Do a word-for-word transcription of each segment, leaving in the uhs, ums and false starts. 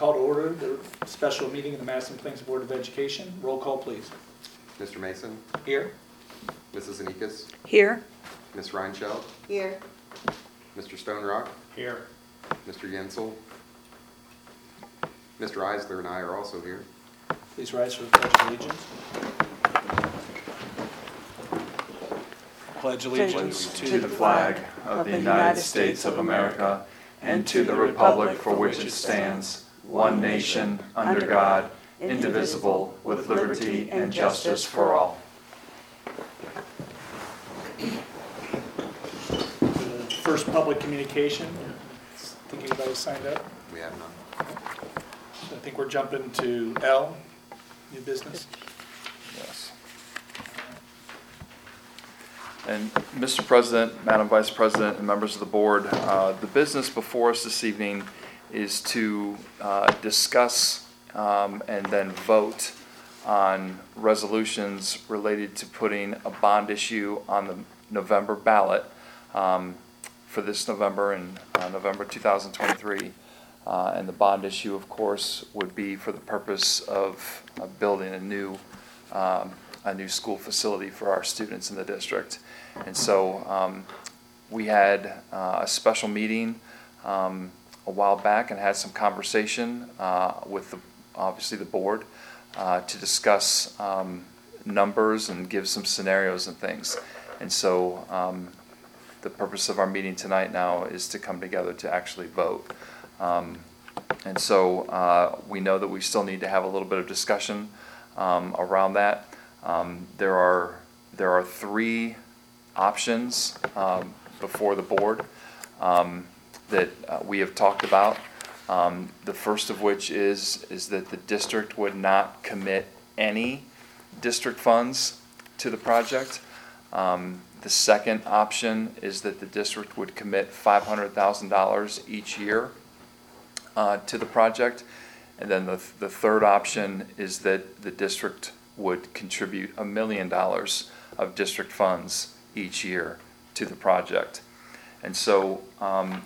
call to order the special meeting of the Madison Plains Board of Education. Roll call, please. Mister Mason? Here. Missus Anikas? Here. Miss Reinscheld? Here. Mister Stone Rock? Here. Mister Yensel? Mister Eisler and I are also here. Please rise for the Pledge of Allegiance. Pledge allegiance to the flag of the United States of America and to the republic for which it stands, one nation, under God, indivisible, with liberty and justice for all. The first public communication. I think anybody signed up. We have none. I think we're jumping to L, new business. Yes. And Mister President, Madam Vice President, and members of the board, uh, the business before us this evening is to uh, discuss um, and then vote on resolutions related to putting a bond issue on the November ballot um, for this November and uh, November two thousand twenty-three. Uh, and the bond issue, of course, would be for the purpose of uh, building a new um, a new school facility for our students in the district. And so um, we had uh, a special meeting um, a while back and had some conversation uh, with the, obviously the board uh, to discuss um, numbers and give some scenarios and things. And so um, the purpose of our meeting tonight now is to come together to actually vote. Um, and so uh, we know that we still need to have a little bit of discussion um, around that. Um, there are there are three options um, before the board um, that uh, we have talked about. Um, the first of which is is that the district would not commit any district funds to the project. Um, the second option is that the district would commit five hundred thousand dollars each year uh, to the project. And then the, the third option is that the district would contribute a million dollars of district funds each year to the project. And so um,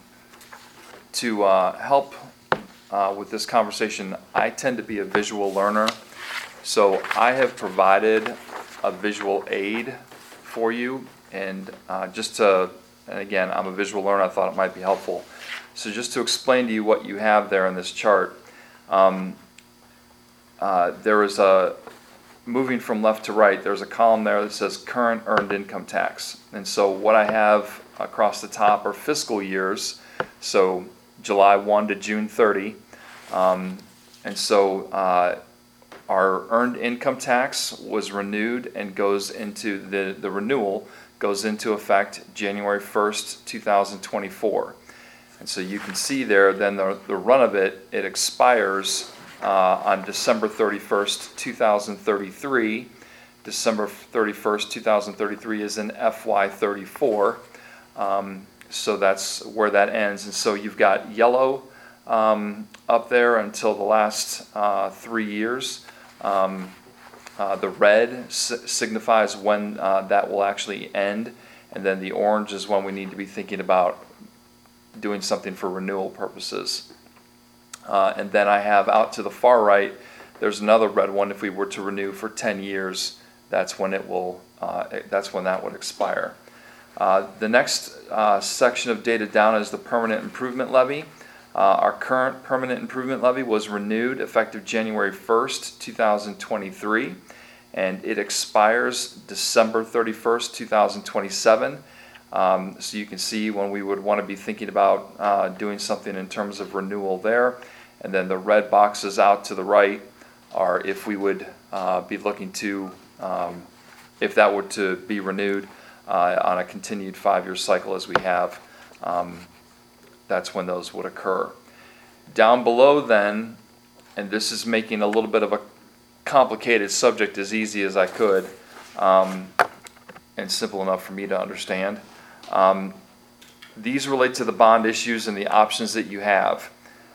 to uh, help uh, with this conversation, I tend to be a visual learner. So I have provided a visual aid for you. And uh, just to, and again, I'm a visual learner, I thought it might be helpful. So just to explain to you what you have there in this chart, um, uh, there is a, moving from left to right, there's a column there that says current earned income tax. And so what I have across the top are fiscal years, so July first to June thirtieth. Um, and so uh, our earned income tax was renewed and goes into, the, the renewal goes into effect January first, two thousand twenty-four. And so you can see there, then the, the run of it, it expires Uh, on December thirty-first, two thousand thirty-three. December thirty-first, two thousand thirty-three is in F Y thirty-four. Um, so that's where that ends. And so you've got yellow um, up there until the last uh, three years. Um, uh, the red s- signifies when uh, that will actually end. And then the orange is when we need to be thinking about doing something for renewal purposes. Uh, and then I have out to the far right, there's another red one. If we were to renew for ten years, that's when it will. Uh, that's when that would expire. Uh, the next uh, section of data down is the permanent improvement levy. Uh, our current permanent improvement levy was renewed effective January first, two thousand twenty-three, and it expires December thirty-first, two thousand twenty-seven. Um, so you can see when we would want to be thinking about uh, doing something in terms of renewal there. And then the red boxes out to the right are if we would uh, be looking to, um, if that were to be renewed uh, on a continued five-year cycle as we have, um, that's when those would occur. Down below then, and this is making a little bit of a complicated subject as easy as I could, um, and simple enough for me to understand. Um, these relate to the bond issues and the options that you have.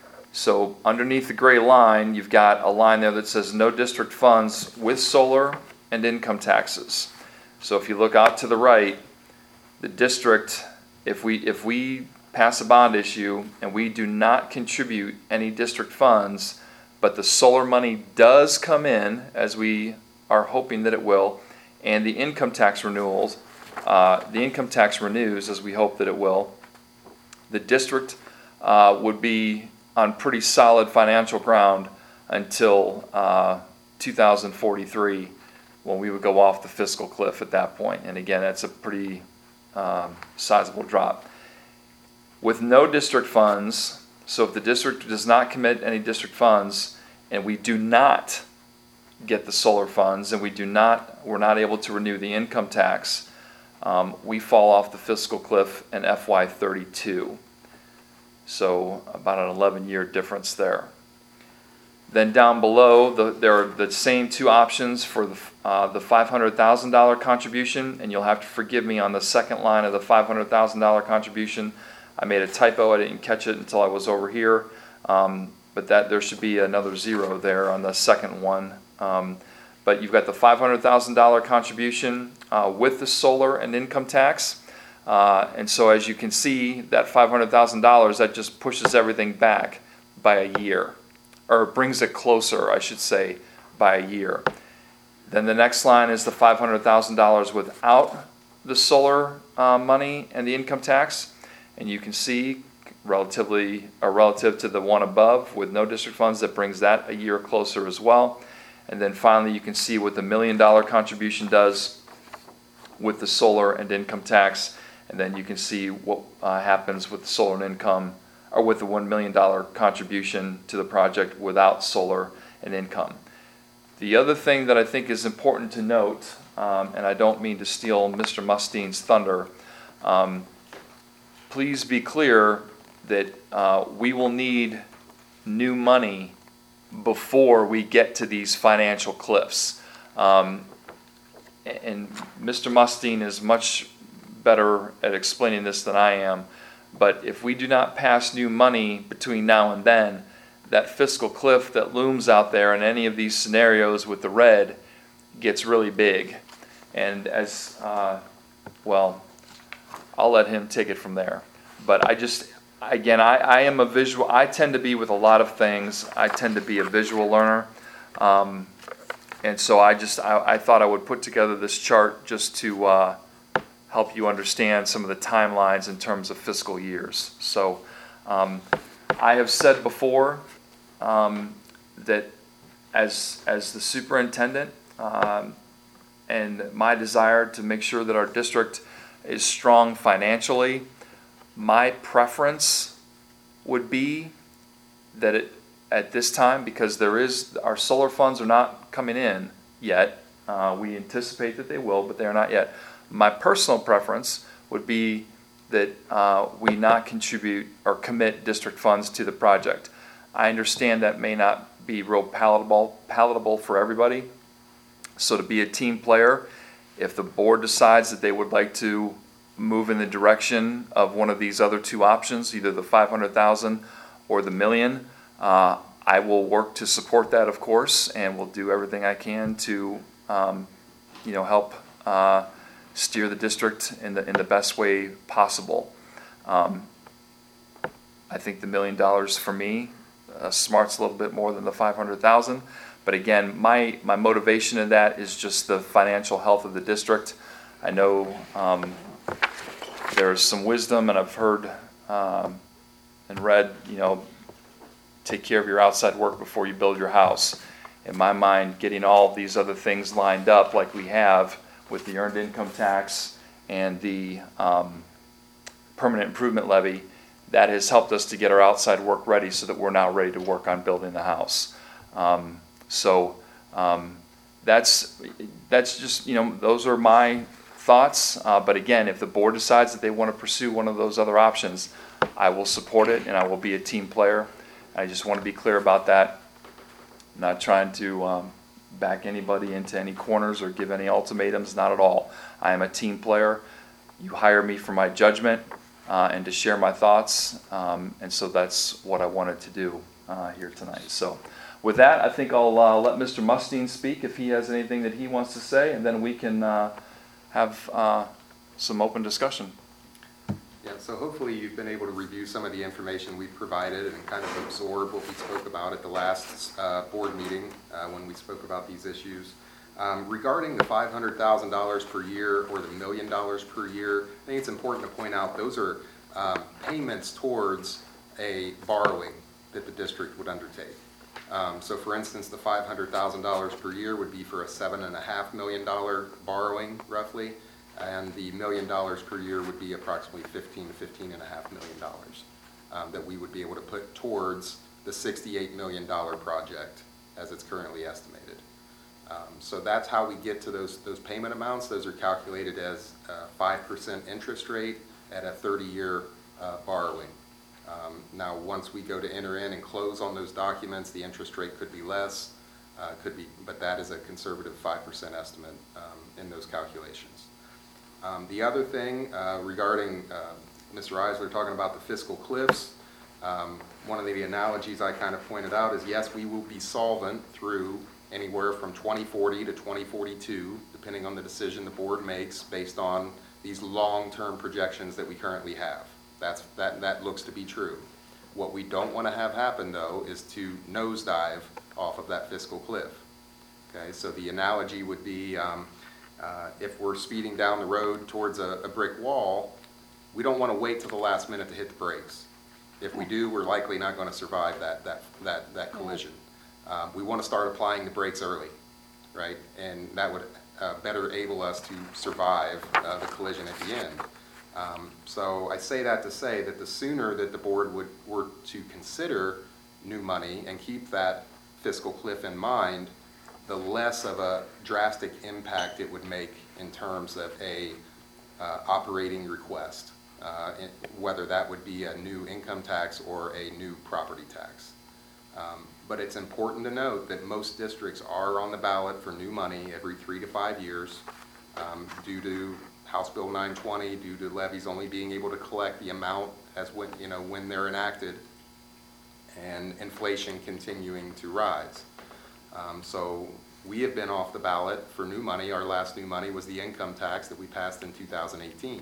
So underneath the gray line, you've got a line there that says no district funds with solar and income taxes. So if you look out to the right, the district, if we if we pass a bond issue and we do not contribute any district funds, but the solar money does come in, as we are hoping that it will, and the income tax renewals, uh, the income tax renews, as we hope that it will, the district uh, would be on pretty solid financial ground until uh, two thousand forty-three, when we would go off the fiscal cliff at that point. And again, that's a pretty um, sizable drop. With no district funds, so if the district does not commit any district funds, and we do not get the solar funds, and we do not, we're not able to renew the income tax, um, we fall off the fiscal cliff in F Y thirty-two. So about an eleven-year difference there. Then down below, the, there are the same two options for the, uh, the five hundred thousand dollars contribution, and you'll have to forgive me on the second line of the five hundred thousand dollars contribution. I made a typo, I didn't catch it until I was over here, um, but that there should be another zero there on the second one. Um, but you've got the five hundred thousand dollars contribution uh, with the solar and income tax. Uh, and so as you can see, that five hundred thousand dollars, that just pushes everything back by a year, or brings it closer, I should say, by a year. Then the next line is the five hundred thousand dollars without the solar uh, money and the income tax. And you can see relatively, or relative to the one above with no district funds, that brings that a year closer as well. And then finally, you can see what the million dollar contribution does with the solar and income tax. And then you can see what uh, happens with the solar and income, or with the one million dollar contribution to the project without solar and income. The other thing that I think is important to note, um, and I don't mean to steal Mister Mustein's thunder, um, please be clear that uh, we will need new money before we get to these financial cliffs. Um, and Mister Mustein is much better at explaining this than I am. But if we do not pass new money between now and then, that fiscal cliff that looms out there in any of these scenarios with the red gets really big. And as, uh, well, I'll let him take it from there. But I just, again, I, I am a visual, I tend to be with a lot of things, I tend to be a visual learner. Um, and so I just, I, I thought I would put together this chart just to uh, help you understand some of the timelines in terms of fiscal years. So um, I have said before um, that as, as the superintendent, um, and my desire to make sure that our district is strong financially, my preference would be that it, at this time, because there is, our solar funds are not coming in yet. Uh, we anticipate that they will, but they are not yet. My personal preference would be that uh, we not contribute or commit district funds to the project. I understand that may not be real palatable, palatable for everybody. So to be a team player, if the board decides that they would like to move in the direction of one of these other two options, either the five hundred thousand or the million, uh, I will work to support that, of course, and will do everything I can to, um, you know, help uh, steer the district in the in the best way possible. Um, I think the million dollars for me, uh, smart's a little bit more than the five hundred thousand. But again, my, my motivation in that is just the financial health of the district. I know um, there's some wisdom, and I've heard um, and read, you know, take care of your outside work before you build your house. In my mind, getting all these other things lined up like we have with the earned income tax and the um, permanent improvement levy, that has helped us to get our outside work ready so that we're now ready to work on building the house. Um, So um, that's that's just, you know, those are my thoughts. Uh, but again, if the board decides that they want to pursue one of those other options, I will support it, and I will be a team player. I just want to be clear about that. I'm not trying to um, back anybody into any corners or give any ultimatums, not at all. I am a team player. You hire me for my judgment uh, and to share my thoughts, um, and so that's what I wanted to do uh, here tonight. So. With that, I think I'll uh, let Mister Mustein speak if he has anything that he wants to say, and then we can uh, have uh, some open discussion. Yeah, so hopefully you've been able to review some of the information we've provided and kind of absorb what we spoke about at the last uh, board meeting uh, when we spoke about these issues. Um, regarding the five hundred thousand dollars per year or the million dollars per year, I think it's important to point out those are um, payments towards a borrowing that the district would undertake. Um, so for instance, the five hundred thousand dollars per year would be for a seven and a half million dollar borrowing roughly, and the million dollars per year would be approximately fifteen to fifteen and a half million dollars um, that we would be able to put towards the sixty-eight million dollar project as it's currently estimated. Um, so that's how we get to those those payment amounts. Those are calculated as a five percent interest rate at a thirty year uh, borrowing. Um, now, once we go to enter in and close on those documents, the interest rate could be less, uh, could be, but that is a conservative five percent estimate um, in those calculations. Um, the other thing uh, regarding uh, Mister Eisler talking about the fiscal cliffs, um, one of the analogies I kind of pointed out is yes, we will be solvent through anywhere from twenty forty to twenty forty-two, depending on the decision the board makes based on these long-term projections that we currently have. That's, that, that looks to be true. What we don't want to have happen, though, is to nosedive off of that fiscal cliff. Okay, so the analogy would be um, uh, if we're speeding down the road towards a, a brick wall, we don't want to wait till the last minute to hit the brakes. If we do, we're likely not going to survive that, that, that, that collision. Um, we want to start applying the brakes early, right? And that would uh, better enable us to survive uh, the collision at the end. Um, so I say that to say that the sooner that the board would were to consider new money and keep that fiscal cliff in mind, the less of a drastic impact it would make in terms of a uh, operating request, uh, in, whether that would be a new income tax or a new property tax. Um, but it's important to note that most districts are on the ballot for new money every three to five years um, due to House Bill nine twenty, due to levies only being able to collect the amount as when, you know, when they're enacted, and inflation continuing to rise. Um, so we have been off the ballot for new money. Our last new money was the income tax that we passed in two thousand eighteen.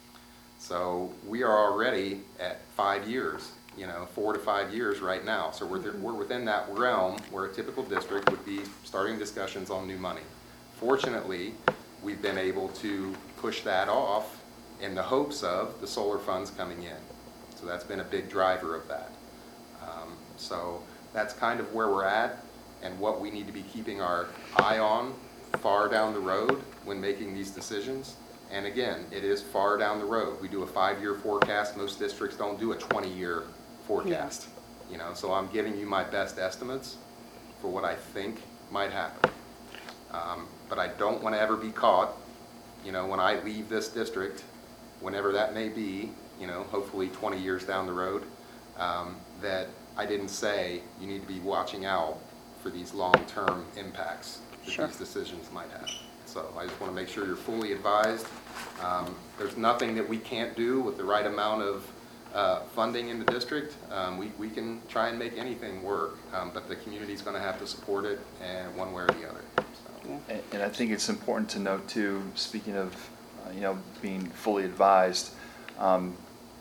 So we are already at five years, you know, four to five years right now. So we're, th we're within that realm where a typical district would be starting discussions on new money. Fortunately, we've been able to push that off in the hopes of the solar funds coming in. So that's been a big driver of that. Um, so that's kind of where we're at and what we need to be keeping our eye on far down the road when making these decisions. And again, it is far down the road. We do a five-year forecast. Most districts don't do a twenty-year forecast. Yeah. You know, so I'm giving you my best estimates for what I think might happen. Um, but I don't want to ever be caught, you know, when I leave this district, whenever that may be, you know, hopefully twenty years down the road, um, that I didn't say you need to be watching out for these long-term impacts that Sure. these decisions might have. So I just want to make sure you're fully advised. Um, there's nothing that we can't do with the right amount of uh, funding in the district. Um, we, we can try and make anything work, um, but the community's going to have to support it and one way or the other. So. And, and I think it's important to note too, speaking of, uh, you know, being fully advised, um,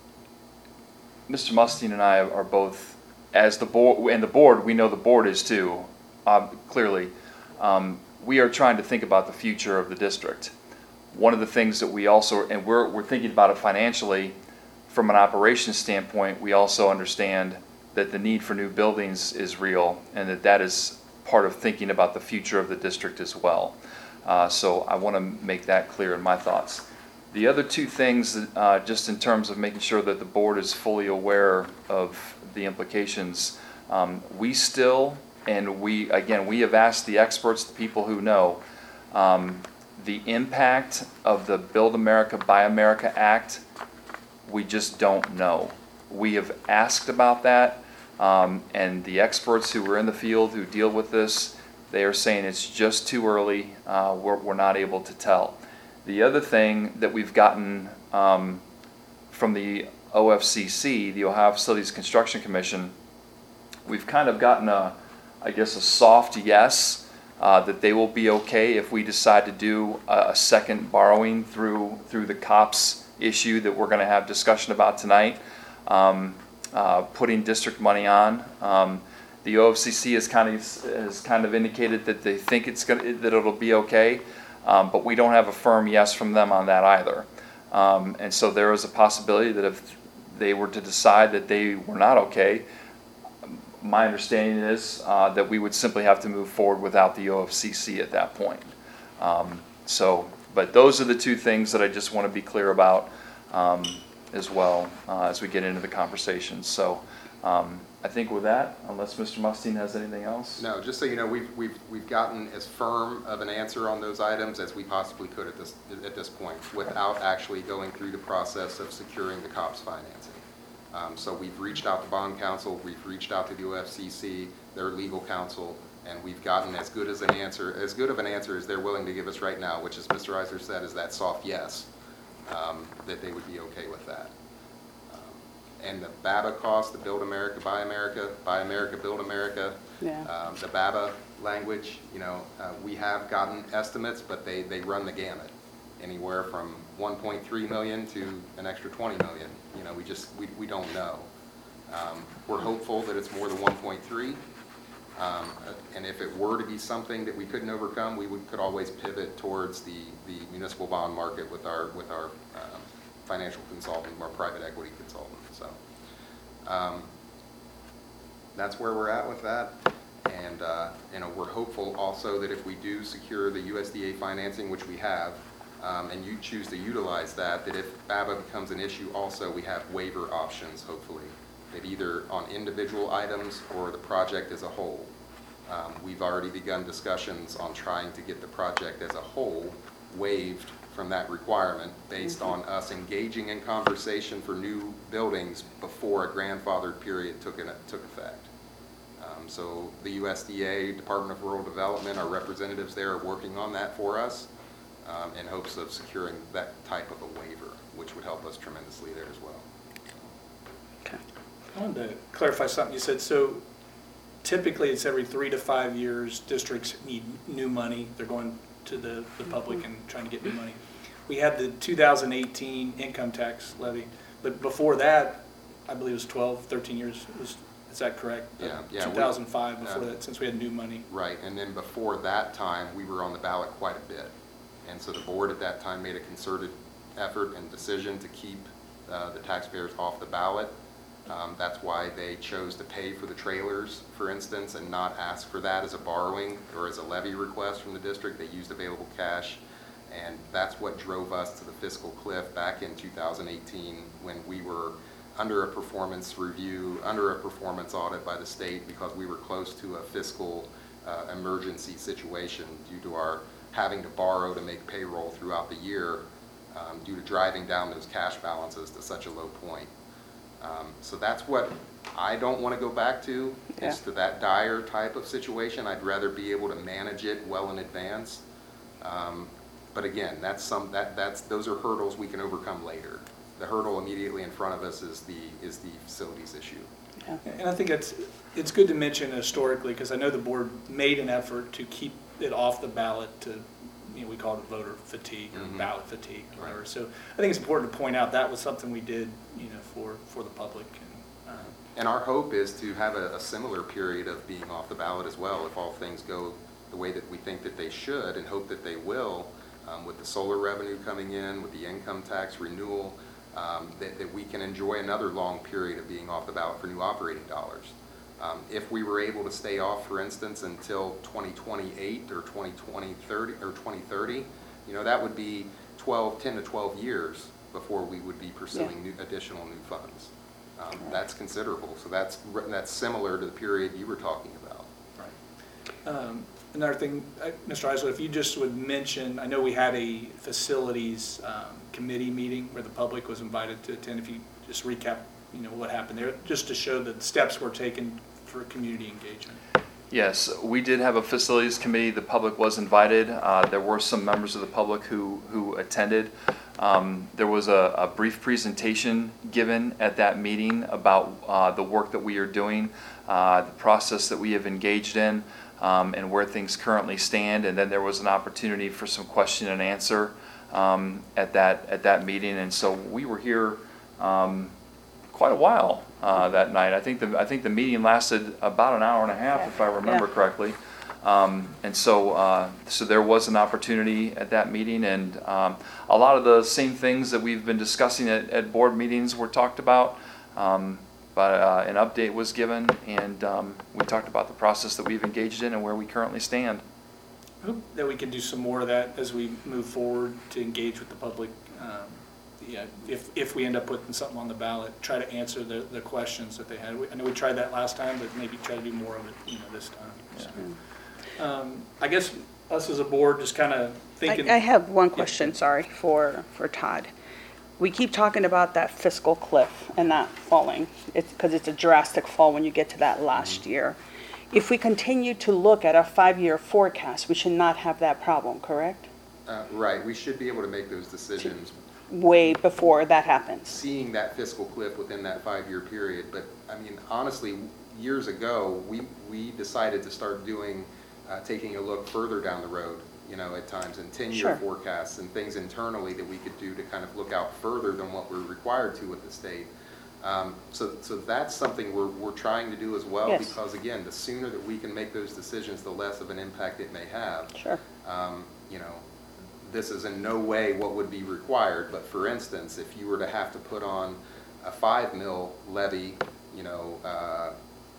Mister Mustine and I are both, as the board, and the board, we know the board is too, uh, clearly, um, we are trying to think about the future of the district. One of the things that we also, and we're, we're thinking about it financially, from an operations standpoint, we also understand that the need for new buildings is real and that that is part of thinking about the future of the district as well. Uh, so I want to make that clear in my thoughts. The other two things, uh, just in terms of making sure that the board is fully aware of the implications, um, we still, and we, again, we have asked the experts, the people who know, um, the impact of the Build America, Buy America Act, we just don't know. We have asked about that, um, and the experts who are in the field who deal with this, they are saying it's just too early. Uh, we're, we're not able to tell. The other thing that we've gotten um, from the O F C C, the Ohio Facilities Construction Commission, we've kind of gotten a, I guess, a soft yes, uh, that they will be okay if we decide to do a, a second borrowing through through the COPS issue that we're going to have discussion about tonight, um, uh, putting district money on. Um, the O F C C has kind of has kind of indicated that they think it's going that it'll be okay, um, but we don't have a firm yes from them on that either. Um, and so there is a possibility that if they were to decide that they were not okay, my understanding is uh, that we would simply have to move forward without the O F C C at that point. Um, so, but those are the two things that I just want to be clear about um, as well uh, as we get into the conversation. So um, I think with that, unless Mister Mustine has anything else. No, just so you know, we've, we've, we've gotten as firm of an answer on those items as we possibly could at this, at this point, without actually going through the process of securing the COPS financing. Um, so we've reached out to bond counsel, we've reached out to the O F C C, their legal counsel, and we've gotten as good as an answer, as good of an answer as they're willing to give us right now, which, as Mister Eisler said, is that soft yes, um, that they would be okay with that. And the B A B A cost, the Build America, Buy America, Buy America, Build America, Yeah. um, the B A B A language, you know, uh, we have gotten estimates, but they, they run the gamut. Anywhere from one point three million to an extra twenty million. You know, we just, we, we don't know. Um, we're hopeful that it's more than one point three. Um, and if it were to be something that we couldn't overcome, we would, could always pivot towards the, the municipal bond market with our, with our um, financial consultant, our private equity consultant. So um, that's where we're at with that. And uh, you know, we're hopeful also that if we do secure the U S D A financing, which we have, um, and you choose to utilize that, that if B A B A becomes an issue also, we have waiver options, hopefully, that either on individual items or the project as a whole. Um, we've already begun discussions on trying to get the project as a whole waived from that requirement based on us engaging in conversation for new buildings before a grandfathered period took, in, took effect. Um, so the U S D A, Department of Rural Development, our representatives there are working on that for us um, in hopes of securing that type of a waiver, which would help us tremendously there as well. Okay. I wanted to clarify something you said. So typically it's every three to five years districts need new money. They're going to the, the public and trying to get new money. We had the two thousand eighteen income tax levy, but before that, I believe it was twelve, thirteen years. It was, is that correct? Yeah, yeah. two thousand five we, before uh, that, since we had new money. Right, and then before that time, we were on the ballot quite a bit. And so the board at that time made a concerted effort and decision to keep uh, the taxpayers off the ballot. Um, that's why they chose to pay for the trailers, for instance, and not ask for that as a borrowing or as a levy request from the district. They used available cash, and that's what drove us to the fiscal cliff back in two thousand eighteen when we were under a performance review, under a performance audit by the state because we were close to a fiscal uh, emergency situation due to our having to borrow to make payroll throughout the year um, due to driving down those cash balances to such a low point. Um, so that's what I don't want to go back to, Yeah. is to that dire type of situation. I'd rather be able to manage it well in advance. Um, but again, that's some that that's those are hurdles we can overcome later. The hurdle immediately in front of us is the is the facilities issue. Yeah. And I think it's, it's good to mention historically, because I know the board made an effort to keep it off the ballot to, you know, we call it voter fatigue or Mhm. ballot fatigue or whatever. Right. So I think it's important to point out that was something we did, you know, for, for the public. And, uh, And our hope is to have a, a similar period of being off the ballot as well, if all things go the way that we think that they should and hope that they will, um, with the solar revenue coming in, with the income tax renewal, um, that, that we can enjoy another long period of being off the ballot for new operating dollars. Um, if we were able to stay off, for instance, until twenty twenty-eight or twenty twenty, thirty, or twenty thirty, you know, that would be twelve, ten to twelve years before we would be pursuing new, additional new funds. Um, that's considerable. So that's, that's similar to the period you were talking about. Right. Um, Another thing, I- Mister Eisler, if you just would mention, I know we had a facilities um, committee meeting where the public was invited to attend. If you just recap, you know, what happened there, just to show that steps were taken for community engagement. Yes, we did have a facilities committee. The public was invited. Uh, there were some members of the public who, who attended. Um, there was a, a brief presentation given at that meeting about uh, the work that we are doing, uh, the process that we have engaged in, um, and where things currently stand. And then there was an opportunity for some question and answer um, at that, at that meeting. And so we were here um, quite a while uh, that night. I think the, I think the meeting lasted about an hour and a half, if I remember Yeah. correctly. Um, and so, uh, so there was an opportunity at that meeting, and um, a lot of the same things that we've been discussing at, at board meetings were talked about. Um, but uh, an update was given, and um, we talked about the process that we've engaged in and where we currently stand. I hope that we can do some more of that as we move forward to engage with the public. Um, Yeah, if, if we end up putting something on the ballot, try to answer the, the questions that they had. We- I know we tried that last time, but maybe try to do more of it, you know, this time. So, um, I guess us as a board just kind of thinking. I, I have one question, sorry, for, for Todd. We keep talking about that fiscal cliff and not falling. It's because it's a drastic fall when you get to that last year. If we continue to look at a five-year forecast, we should not have that problem, correct? Uh, Right, we should be able to make those decisions Way before that happens. seeing that fiscal cliff within that five-year period. But, I mean, honestly, years ago, we, we decided to start doing, uh, taking a look further down the road, you know, at times, and ten-year Sure. forecasts and things internally that we could do to kind of look out further than what we're required to with the state. Um, So, so that's something we're, we're trying to do as well. Yes. Because, again, the sooner that we can make those decisions, the less of an impact it may have. Sure. Um, You know, this is in no way what would be required, but for instance, if you were to have to put on a five mil levy, you know, uh,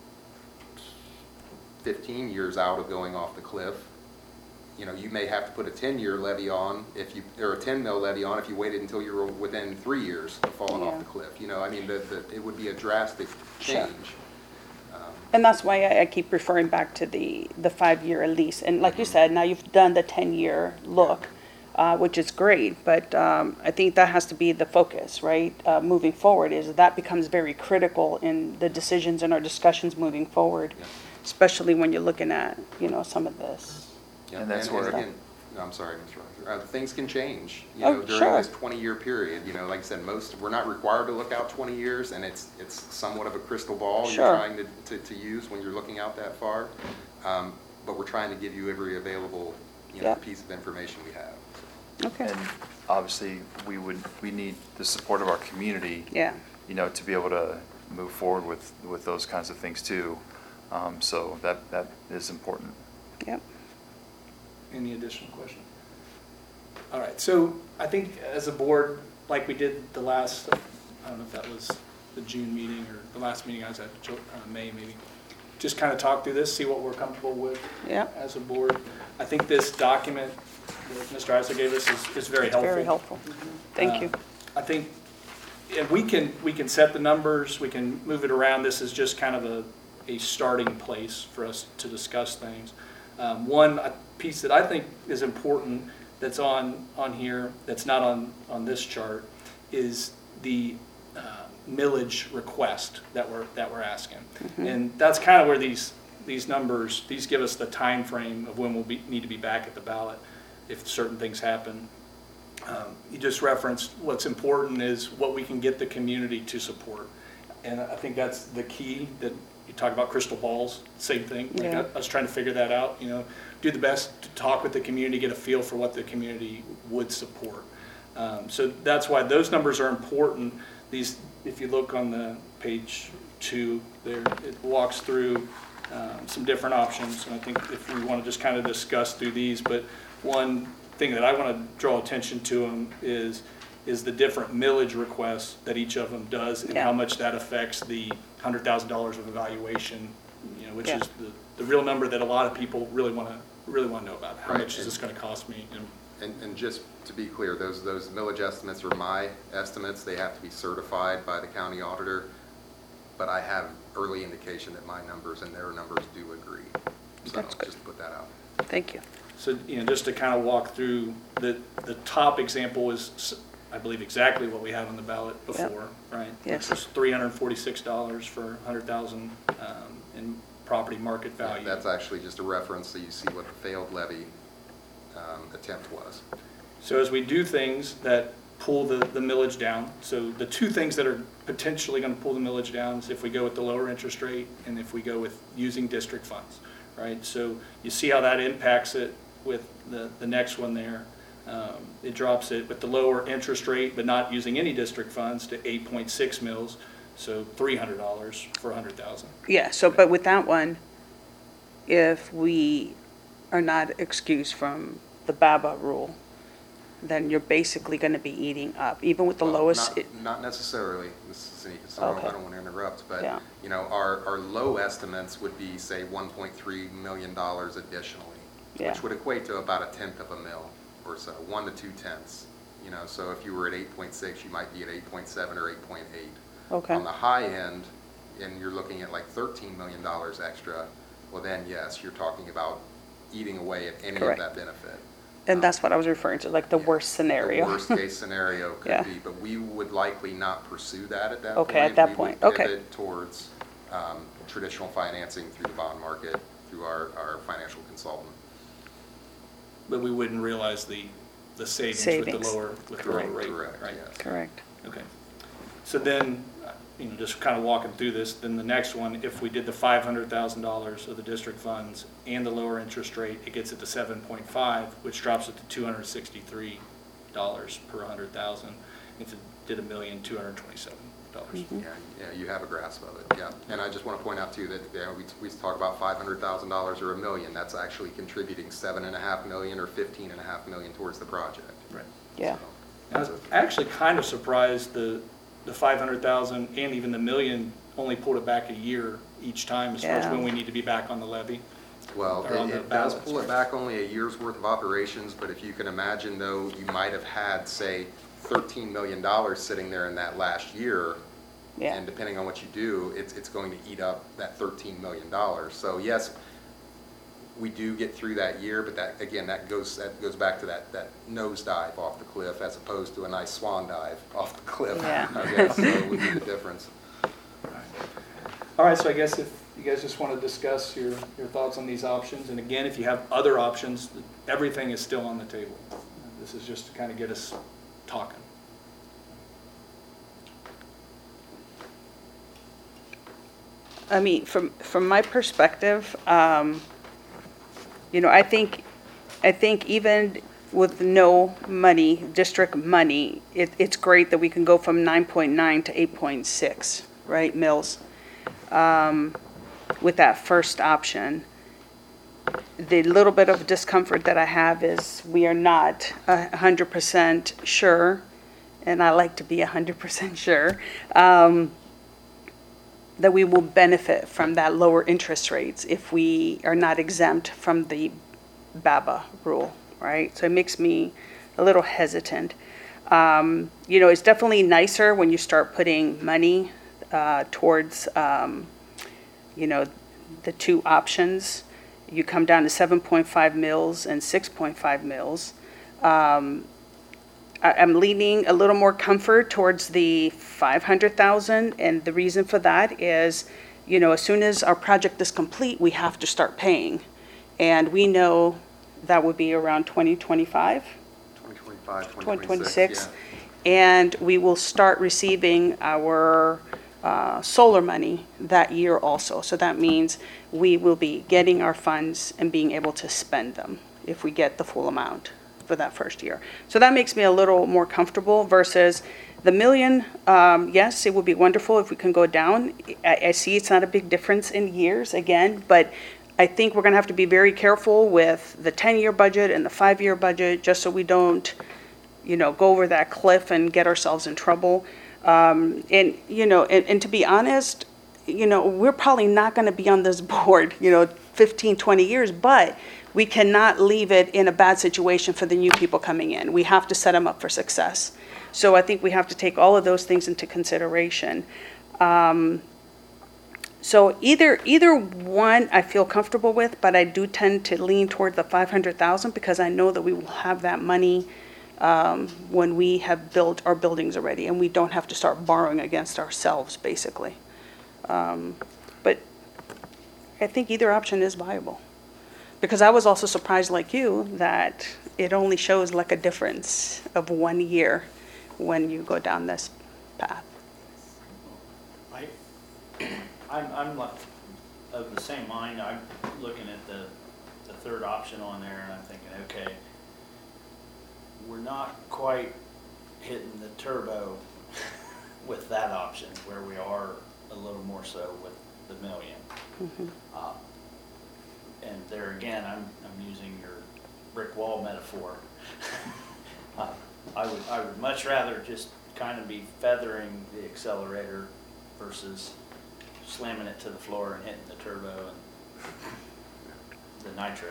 fifteen years out of going off the cliff, you know, you may have to put a ten-year levy on if you, or a ten mil levy on if you waited until you were within three years of falling off Yeah. the cliff. You know, I mean, the, the, it would be a drastic Sure. change. Um, And that's why I, I keep referring back to the, the five-year lease. And like you said, now you've done the ten-year look, uh, which is great, but um, I think that has to be the focus, right? Uh, moving forward, is that becomes very critical in the decisions and our discussions moving forward, Yeah. especially when you're looking at, you know, some of this. Yeah, And that's where- again, no, I'm sorry, Mister Rogers, uh, things can change, you Oh, know, during sure. this twenty-year period, you know, like I said, most, we're not required to look out twenty years, and it's, it's somewhat of a crystal ball Sure. you're trying to, to, to use when you're looking out that far. Um, but we're trying to give you every available, you know, Yeah. piece of information we have. Okay, And obviously, we would, we need the support of our community, yeah, you know, to be able to move forward with, with those kinds of things too. Um, So that, that is important. yep. Any additional questions? All right, so I think as a board, like we did the last, I don't know if that was the June meeting or the last meeting I was at, Ju- uh, May maybe, just kind of talk through this, see what we're comfortable with Yep. as a board. I think this document that Mister Isler gave us is, is very It's helpful. very helpful. Thank Uh, you. I think, and we can, we can set the numbers, we can move it around. This is just kind of a, a starting place for us to discuss things. Um, One uh, piece that I think is important that's on, on here, that's not on, on this chart, is the uh, millage request that we're, that we're asking. And that's kind of where these, these numbers, these give us the time frame of when we'll be, need to be back at the ballot if certain things happen. Um, You just referenced what's important is what we can get the community to support. And I think that's the key, that you talk about crystal balls, same thing. Like Yeah. I was trying to figure that out, you know, do the best to talk with the community, get a feel for what the community would support. Um, So that's why those numbers are important. These, if you look on the page two there, it walks through um, some different options. And I think if we want to just kind of discuss through these, but one thing that I want to draw attention to them is, is the different millage requests that each of them does and Yeah. how much that affects the one hundred thousand dollars of evaluation, you know, which Yeah. is the, the real number that a lot of people really want to, really want to know about. How Right. much is this going to cost me? And And, and just to be clear, those, those millage estimates are my estimates. They have to be certified by the county auditor. But I have early indication that my numbers and their numbers do agree. So That's good. just to put that out. Thank you. So, you know, just to kind of walk through, the, the top example is, I believe, exactly what we had on the ballot before, right? Yes. Which was three hundred forty-six dollars for one hundred thousand um, in property market value. That's actually just a reference so you see what the failed levy um, attempt was. So as we do things that pull the, the millage down, so the two things that are potentially going to pull the millage down is if we go with the lower interest rate and if we go with using district funds, right? So you see how that impacts it with the, the next one there. Um, It drops it with the lower interest rate, but not using any district funds, to eight point six mils, so three hundred dollars for a hundred thousand. Yeah, so, but with that one, if we are not excused from the B A B A rule, then you're basically gonna be eating up, even with the Well, lowest. Not not necessarily, Missus Zeke, so I don't- Okay. I don't want to interrupt, but, Yeah. you know, our, our low estimates would be, say, one point three million dollars additionally, Yeah. which would equate to about a tenth of a mil or so, one to two tenths. You know, so if you were at eight point six, you might be at eight point seven or eight point eight. Okay. On the high end, and you're looking at like thirteen million dollars extra, well then, yes, you're talking about eating away at any of Correct. that benefit. And that's what I was referring to, like the worst scenario. The worst-case scenario Yeah. could be, but we would likely not pursue that at that point. Okay, at that We point, would okay. pivot towards um, traditional financing through the bond market, through our, our financial consultant. But we wouldn't realize the, the savings with the Savings. lower, with the lower Correct. rate, Correct, right? yes. Correct. Okay. So then, uh, you know, just kind of walking through this, then the next one, if we did the five hundred thousand dollars of the district funds and the lower interest rate, it gets it to seven point five, which drops it to two hundred sixty-three dollars per hundred thousand. If it did a million, two hundred twenty-seven dollars. Mm-hmm. Yeah, yeah, you have a grasp of it, yeah. And I just want to point out too that, you know, we, we talk about five hundred thousand dollars or a million, that's actually contributing seven and a half million or fifteen and a half million towards the project. Right. Yeah. I was actually kind of surprised the, the five hundred thousand and even the million only pulled it back a year each time as far as Yeah. when we need to be back on the levy. Well, Or on it, the it does ballots, pull it right? back only a year's worth of operations, but if you can imagine though, you might have had, say, thirteen million dollars sitting there in that last year. Yeah. And depending on what you do, it's, it's going to eat up that thirteen million dollars. So yes, we do get through that year, but that, again, that goes, that goes back to that, that nosedive off the cliff as opposed to a nice swan dive off the cliff. Yeah. I guess, so it would be the difference. All right, so I guess if you guys just want to discuss your, your thoughts on these options, and again, if you have other options, everything is still on the table. This is just to kind of get us talking. I mean, from, from my perspective, um, you know, I think, I think even with no money, district money, it, it's great that we can go from nine point nine to eight point six, right, mills, um, with that first option. The little bit of discomfort that I have is we are not a hundred percent sure, and I like to be a hundred percent sure, um, that we will benefit from that lower interest rates if we are not exempt from the B A B A rule, right? So it makes me a little hesitant. Um, you know, it's definitely nicer when you start putting money uh, towards, um, you know, the two options. You come down to seven point five mils and six point five mils. Um, I- I'm leaning a little more comfort towards the five hundred thousand, and the reason for that is, you know, as soon as our project is complete, we have to start paying. And we know that would be around twenty twenty-five, twenty twenty-five, twenty twenty twenty-six, twenty-six. yeah. And we will start receiving our uh, solar money that year also. So that means we will be getting our funds and being able to spend them if we get the full amount for that first year. So that makes me a little more comfortable versus the million. Um, yes, it would be wonderful if we can go down. I, I see it's not a big difference in years again, but I think we're gonna have to be very careful with the ten-year budget and the five-year budget, just so we don't, you know, go over that cliff and get ourselves in trouble. Um, and, you know, and, and to be honest, you know, we're probably not gonna be on this board, you know, fifteen, twenty years, but we cannot leave it in a bad situation for the new people coming in. We have to set them up for success. So I think we have to take all of those things into consideration. Um, so either, either one I feel comfortable with, but I do tend to lean toward the five hundred thousand because I know that we will have that money um, when we have built our buildings already, and we don't have to start borrowing against ourselves, basically. Um, But I think either option is viable. Because I was also surprised, like you, that it only shows like a difference of one year when you go down this path. I, I'm, I'm like of the same mind. I'm looking at the, the third option on there and I'm thinking, okay, we're not quite hitting the turbo with that option, where we are a little more so with the million. Um, And there again, I'm, I'm using your brick wall metaphor. Uh, I would, I would much rather just kind of be feathering the accelerator versus slamming it to the floor and hitting the turbo and the nitro.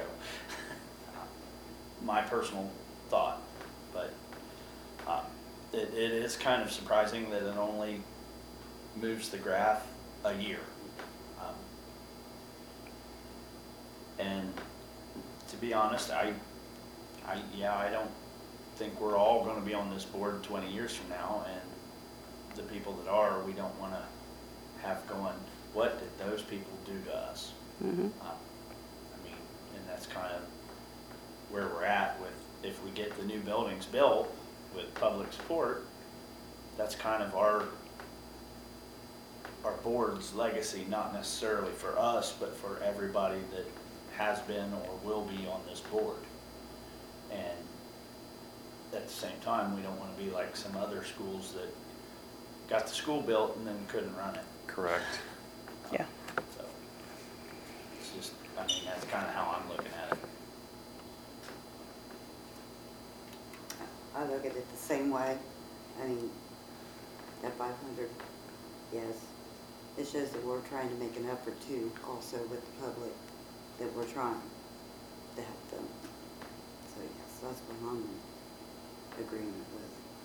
My personal thought, but um, it, it is kind of surprising that it only moves the graph a year. Um, And to be honest, I, I, yeah, I don't think we're all gonna be on this board twenty years from now, and the people that are, we don't wanna have going, what did those people do to us? Mhm. Um, I mean, and that's kind of where we're at with, if we get the new buildings built with public support, that's kind of our, our board's legacy, not necessarily for us, but for everybody that has been or will be on this board. And at the same time, we don't want to be like some other schools that got the school built and then couldn't run it. Correct. Yeah. So it's just, I mean, that's kind of how I'm looking at it. I look at it the same way. I mean, that five hundred, yes. It shows that we're trying to make an effort too, also with the public, that we're trying to help them. So yes, that's what I'm in agreement with.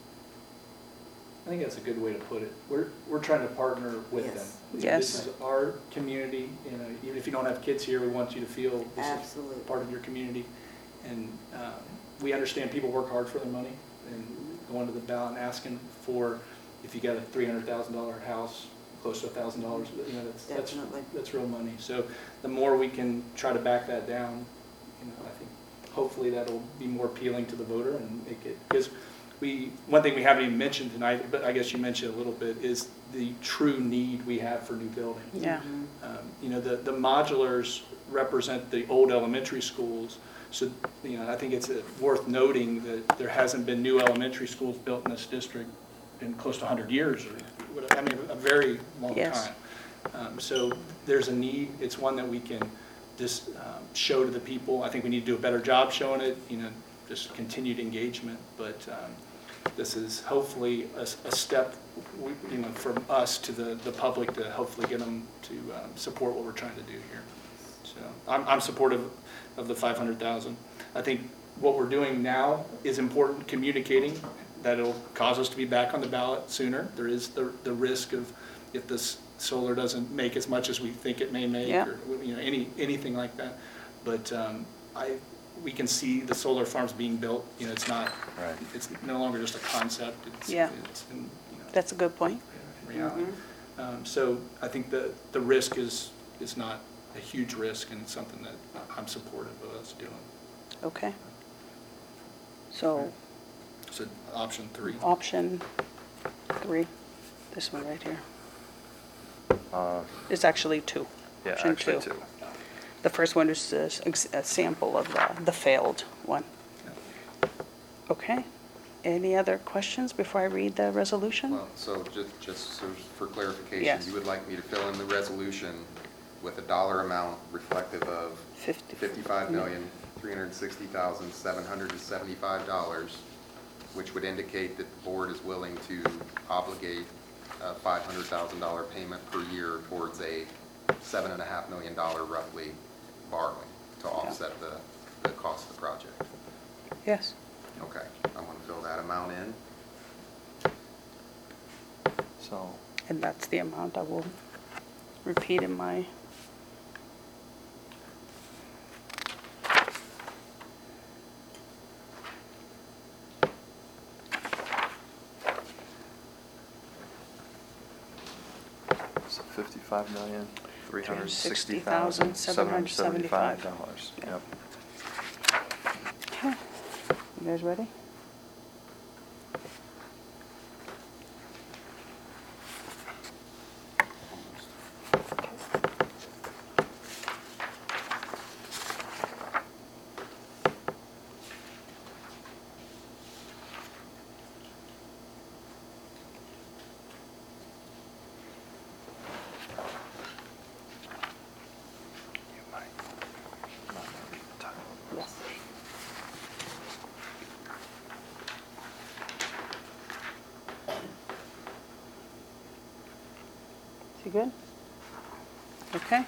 I think that's a good way to put it. We're, we're trying to partner with them. Yes. Yes. This is our community, you know, even if you don't have kids here, we want you to feel this is Absolutely. part of your community. And um, we understand people work hard for their money, and going to the ballot and asking for, if you got a three hundred thousand dollar house, close to a thousand dollars, you know, that's, that's, Definitely. that's real money. So the more we can try to back that down, you know, I think hopefully that'll be more appealing to the voter and make it, because we, one thing we haven't even mentioned tonight, but I guess you mentioned a little bit, is the true need we have for new buildings. Yeah. Um, You know, the, the modulars represent the old elementary schools. So, you know, I think it's uh, worth noting that there hasn't been new elementary schools built in this district in close to a hundred years, or, what- I mean, a very long Yes. time. Um, So there's a need, it's one that we can just um, show to the people. I think we need to do a better job showing it, you know, just continued engagement. But um, this is hopefully a, a step, we- you know, from us to the, the public to hopefully get them to um, support what we're trying to do here. So I'm, I'm supportive of the five hundred thousand. I think what we're doing now is important, communicating that it'll cause us to be back on the ballot sooner. There is the, the risk of, if this solar doesn't make as much as we think it may make, Yeah. or, you know, any, anything like that. But um, I, we can see the solar farms being built, you know, it's not, Right. it's no longer just a concept. It's, Yeah. it's in, you know, That's a good point. in reality. Um, So I think the, the risk is, is not a huge risk, and it's something that I'm supportive of us doing. Okay. So So option three. option three, this one right here, Uh, is actually two. Yeah, Option actually two. two. The first one is a, ex- a sample of the, the failed one. Okay. Any other questions before I read the resolution? Well, so just, just so for clarification, Yes. you would like me to fill in the resolution with a dollar amount reflective of Fifty. fifty-five million, three hundred sixty thousand, seven hundred seventy-five dollars, which would indicate that the board is willing to obligate a five hundred thousand dollar payment per year towards a seven and a half million dollar roughly borrowing to offset the, the cost of the project. Yes. Okay, I want to fill that amount in. So, And that's the amount I will repeat in my, so fifty-five million, three hundred sixty sixty thousand, thousand, seven seven hundred hundred seventy-five seventy-five dollars. Yeah. Yep. okay. You guys ready? You good? Okay.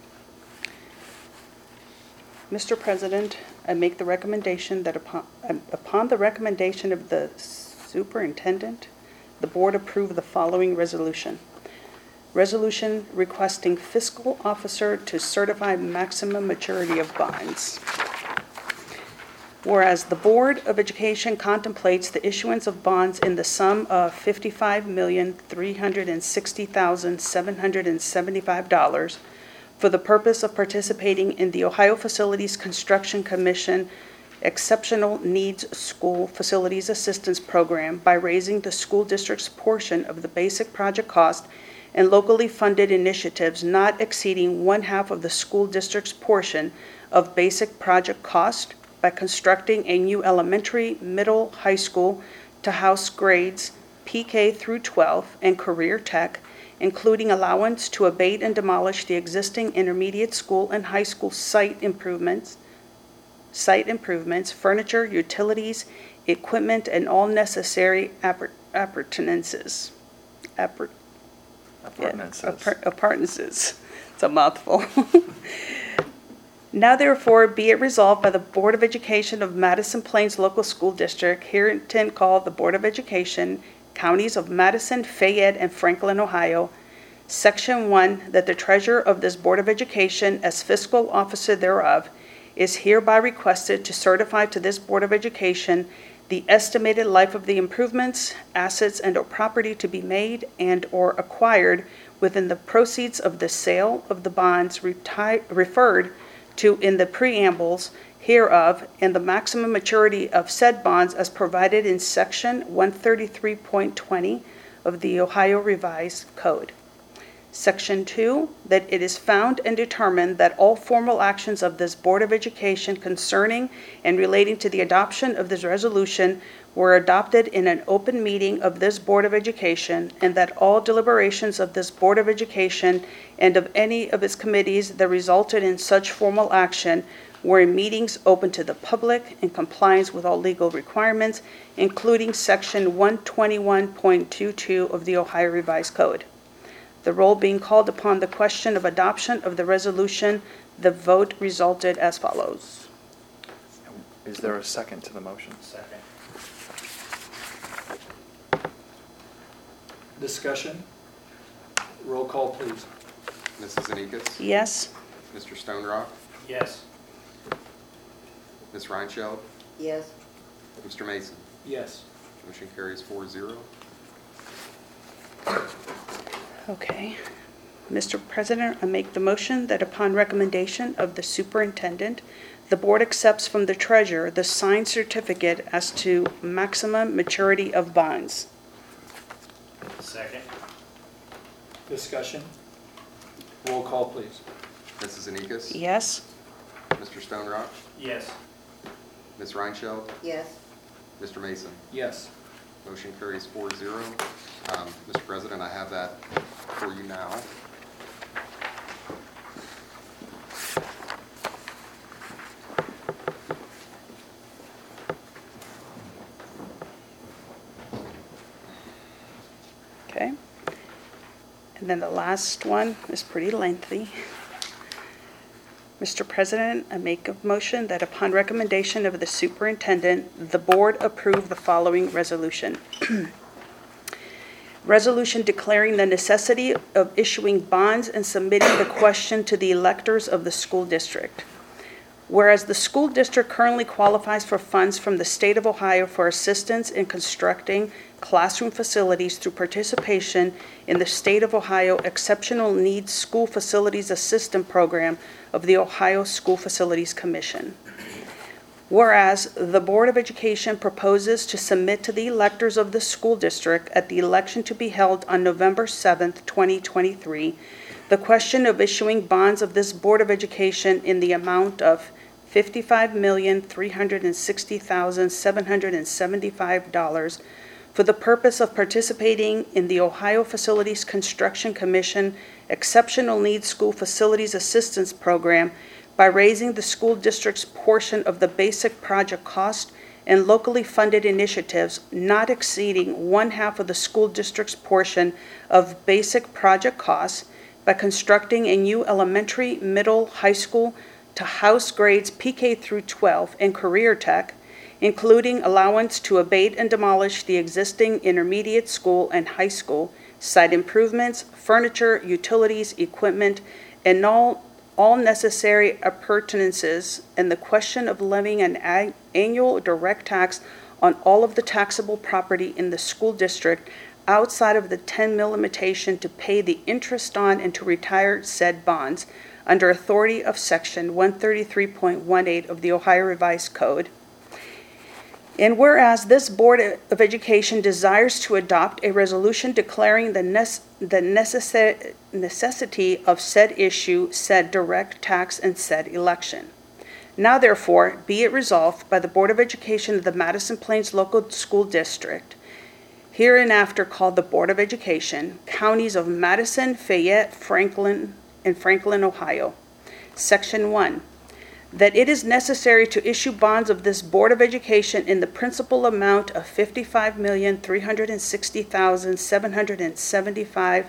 Mister President, I make the recommendation that upon, um, upon the recommendation of the superintendent, the board approve the following resolution. Resolution requesting fiscal officer to certify maximum maturity of bonds. Whereas the Board of Education contemplates the issuance of bonds in the sum of fifty-five million, three hundred sixty thousand, seven hundred seventy-five dollars for the purpose of participating in the Ohio Facilities Construction Commission Exceptional Needs School Facilities Assistance Program by raising the school district's portion of the basic project cost and locally funded initiatives not exceeding one half of the school district's portion of basic project cost by constructing a new elementary, middle, high school to house grades P K through twelve and career tech, including allowance to abate and demolish the existing intermediate school and high school site improvements, site improvements, furniture, utilities, equipment, and all necessary appur- appurtenances. Appur- Appurtenances. Yeah, appur- appurtenances. It's a mouthful. Now therefore be it resolved by the Board of Education of Madison Plains Local School District, herein called the Board of Education, Counties of Madison, Fayette, and Franklin, Ohio, Section one, that the treasurer of this Board of Education, as fiscal officer thereof, is hereby requested to certify to this Board of Education the estimated life of the improvements, assets, and/or property to be made and/or acquired within the proceeds of the sale of the bonds reti- referred to in the preambles hereof, and the maximum maturity of said bonds as provided in Section one thirty-three point twenty of the Ohio Revised Code. Section two, that it is found and determined that all formal actions of this Board of Education concerning and relating to the adoption of this resolution were adopted in an open meeting of this Board of Education, and that all deliberations of this Board of Education and of any of its committees that resulted in such formal action were in meetings open to the public in compliance with all legal requirements, including Section one twenty-one point twenty-two of the Ohio Revised Code. The roll being called upon the question of adoption of the resolution, the vote resulted as follows. Is there a second to the motion? Second. Discussion? Roll call, please. Missus Zanikis? Yes? Mister Stonerock? Yes. Miz Reinscheld? Yes, Mister Mason? Yes. Motion carries four zero. Okay. Mister President, I make the motion that upon recommendation of the superintendent, the board accepts from the treasurer the signed certificate as to maximum maturity of bonds. Second. Discussion? Roll call, please. Missus Zanikis? Yes? Mister Stonerock? Yes. Miz Reinscheld? yes, Mister Mason? Yes. Motion carries four zero. Um, Mister President, I have that for you now. Okay. And then the last one is pretty lengthy. Mister President, I make a motion that upon recommendation of the superintendent, the board approve the following resolution. Resolution declaring the necessity of issuing bonds and submitting the question to the electors of the school district. Whereas the school district currently qualifies for funds from the state of Ohio for assistance in constructing classroom facilities through participation in the state of Ohio Exceptional Needs School Facilities Assistance Program of the Ohio School Facilities Commission. Whereas the Board of Education proposes to submit to the electors of the school district at the election to be held on November seventh, twenty twenty-three, the question of issuing bonds of this Board of Education in the amount of fifty-five million, three hundred sixty thousand, seven hundred seventy-five dollars for the purpose of participating in the Ohio Facilities Construction Commission Exceptional Needs School Facilities Assistance Program by raising the school district's portion of the basic project cost and locally funded initiatives not exceeding one half of the school district's portion of basic project costs by constructing a new elementary, middle, high school to house grades P K through twelve and career tech, including allowance to abate and demolish the existing intermediate school and high school, site improvements, furniture, utilities, equipment, and all, all necessary appurtenances, and the question of levying an a- annual direct tax on all of the taxable property in the school district outside of the ten mil limitation to pay the interest on and to retire said bonds under authority of section one thirty-three point one eight of the Ohio Revised Code. And whereas this Board of Education desires to adopt a resolution declaring the, nece- the necessa- necessity of said issue, said direct tax, and said election. Now therefore, be it resolved by the Board of Education of the Madison Plains Local School District, hereinafter called the Board of Education, counties of Madison, Fayette, Franklin, and Franklin, Ohio. Section one. That it is necessary to issue bonds of this Board of Education in the principal amount of fifty-five million, three hundred sixty thousand, seven hundred seventy-five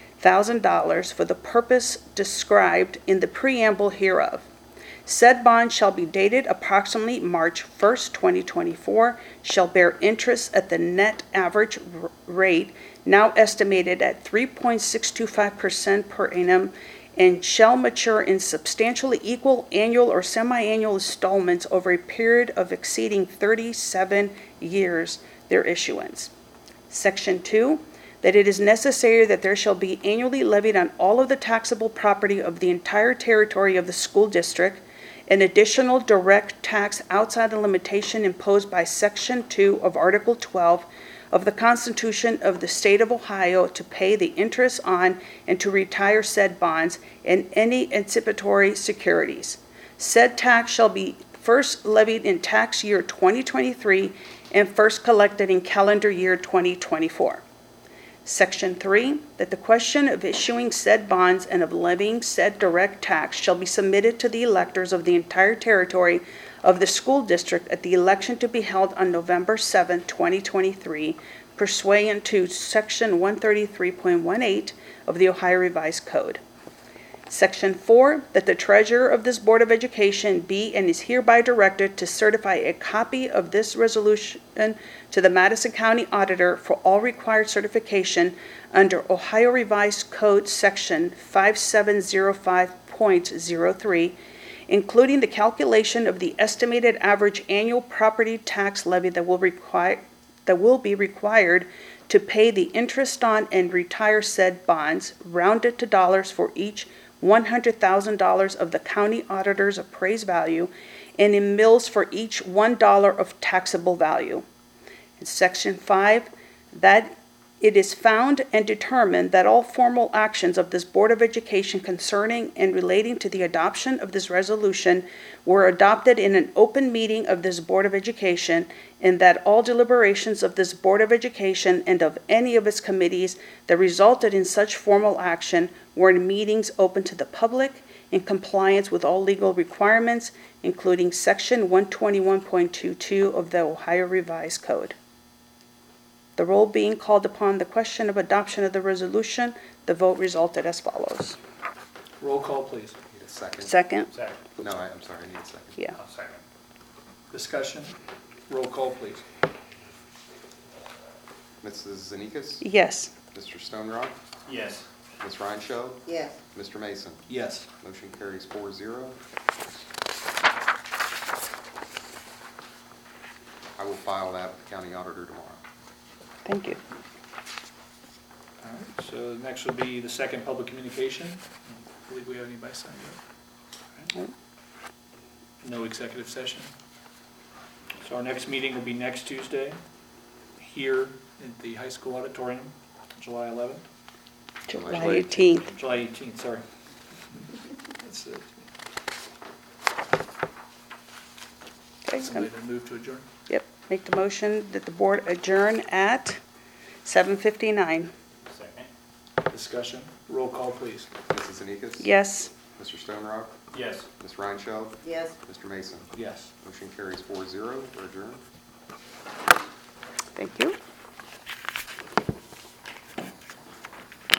dollars for the purpose described in the preamble hereof. Said bond shall be dated approximately March first, twenty twenty-four, shall bear interest at the net average r- rate, now estimated at three point six two five percent per annum, and shall mature in substantially equal annual or semi-annual installments over a period of exceeding thirty-seven years their issuance. Section two, that it is necessary that there shall be annually levied on all of the taxable property of the entire territory of the school district an additional direct tax outside the limitation imposed by Section two of Article twelve of the Constitution of the State of Ohio to pay the interest on and to retire said bonds and any anticipatory securities. Said tax shall be first levied in tax year twenty twenty-three and first collected in calendar year twenty twenty-four. Section three, that the question of issuing said bonds and of levying said direct tax shall be submitted to the electors of the entire territory of the school district at the election to be held on November seventh, twenty twenty-three, pursuant to Section one thirty-three point one eight of the Ohio Revised Code. Section four, that the treasurer of this Board of Education be and is hereby directed to certify a copy of this resolution to the Madison County Auditor for all required certification under Ohio Revised Code Section five seven zero five point zero three, including the calculation of the estimated average annual property tax levy that will require that will be required to pay the interest on and retire said bonds, rounded to dollars for each one hundred thousand dollars of the county auditor's appraised value, and in mills for each one dollar of taxable value. In Section five, that it is found and determined that all formal actions of this Board of Education concerning and relating to the adoption of this resolution were adopted in an open meeting of this Board of Education, and that all deliberations of this Board of Education and of any of its committees that resulted in such formal action were in meetings open to the public in compliance with all legal requirements, including Section one twenty-one point two two of the Ohio Revised Code. The roll being called upon the question of adoption of the resolution, the vote resulted as follows. Roll call, please. Need a second? Second? Second. No, I- I'm sorry, I need a second. Yeah. I'll second. Discussion. Roll call, please. Missus Zanikis? Yes. Mister Stone Rock? Yes. Miz Rheinscheld? Yes. Mister Mason? Yes. Motion carries four zero. I will file that with the county auditor tomorrow. Thank you. All right, so next will be the second public communication. I believe we have anybody signed up. All right. No executive session. So our next meeting will be next Tuesday, here at the high school auditorium, July eleventh, July eighteenth. July eighteenth, sorry. That's it. Okay, Somebody so- to move to adjourn? Yep, make the motion that the board adjourn at seven fifty-nine. Second. Discussion. Roll call, please. Missus Zanikis? Yes. Mister Stone Rock? Yes. Miz Rheinscheld? Yes. Mister Mason? Yes. Motion carries four zero. We're adjourned. Thank you.